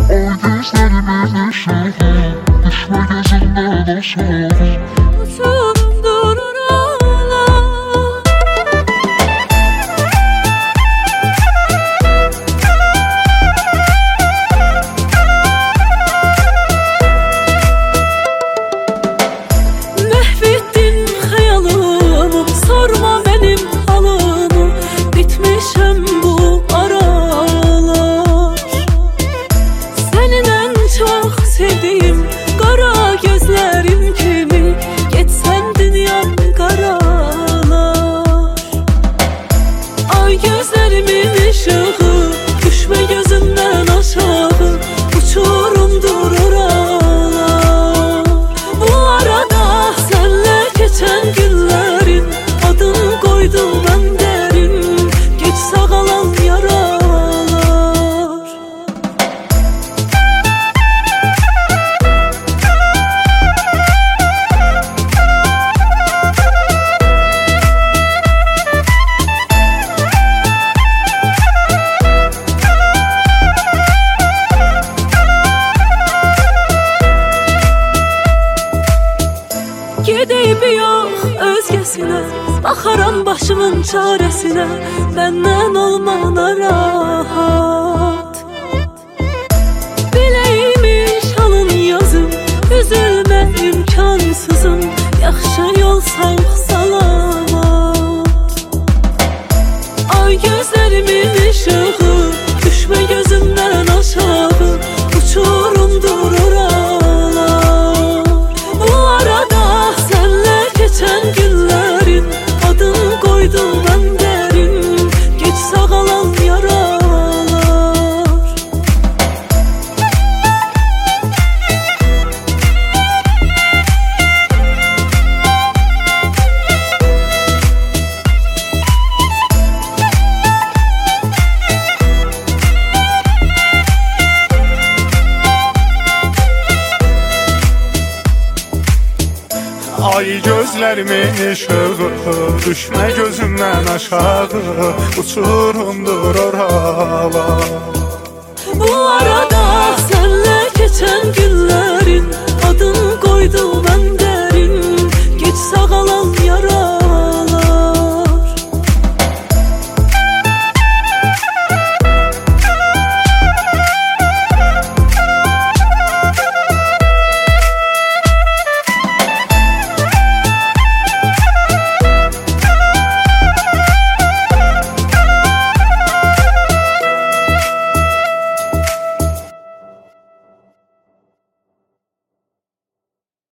gözlerimin ışığı, düşme gözümden aşağı. Uçurumdur oralar. Mahvettin hayalımı, sorma benim halımı. Bitmişem bu aralar. Senin en çok sevdiğim kara gözlerim kimi, geçsen dünyam karalar. Ay gözlerimin ışığı, düşme gözümden aşağı. Uçurumdur oralar. Bu arada senle geçen günlerin adını koydum ben derin. Geç sağalan yaralar. Gedeyip yok özgesine, bakaram başımın çaresine. Benden olmana rahat. Bileymiş halın yazım, üzülme imkansızım. Yaxşı yolsan salamat. Ay gözlerimin ışığı, düşme gözümden aşağı. Uçurumdur oralar. Bu arada senle geçen günlerin adını koydum ben derin. Geç sağalan yaralar. Ay gözlerimin ışığı, düşme gözümden aşağı. Uçurumdur oralar.